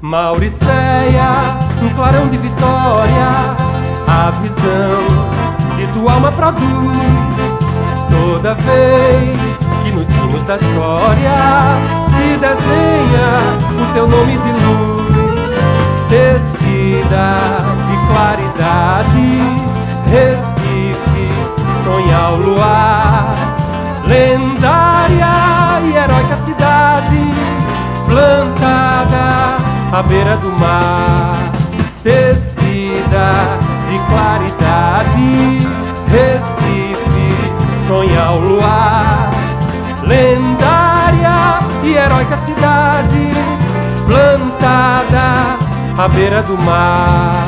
Mauricéia, um clarão de vitória, a visão de tua alma produz. Toda vez que nos cimos da história se desenha o teu nome de luz, tecida de claridade, Recife sonha ao luar, lendária e heróica cidade, plantada à beira do mar, tecida de claridade, Recife sonha ao luar, lendária e heróica cidade, plantada à beira do mar.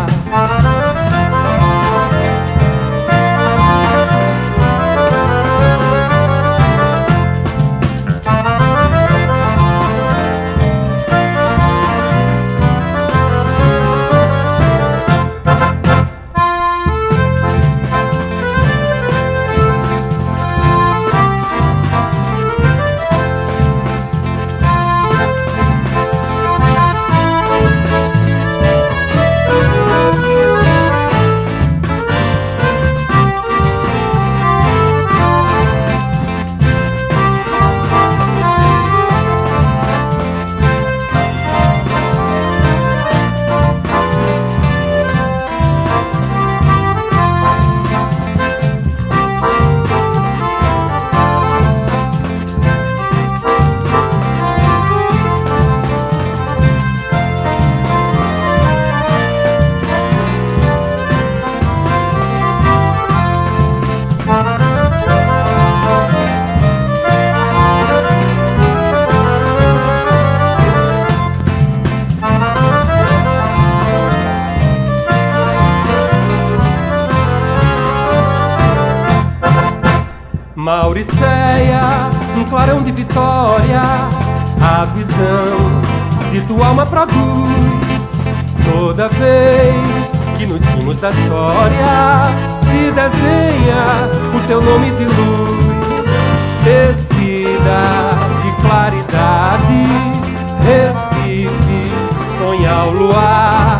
Mauricéia, um clarão de vitória, a visão de tua alma produz. Toda vez que nos cimos da história se desenha o teu nome de luz, tecida de claridade, Recife sonha ao luar,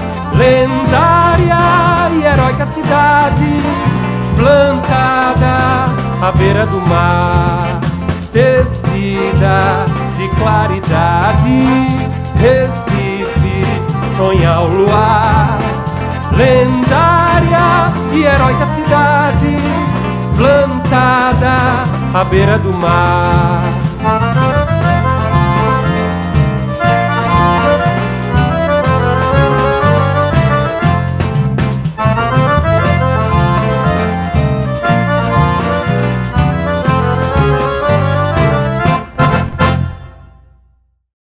lendária e heróica cidade, plantada à beira do mar, tecida de claridade, Recife sonha ao luar, lendária e heróica cidade, plantada à beira do mar.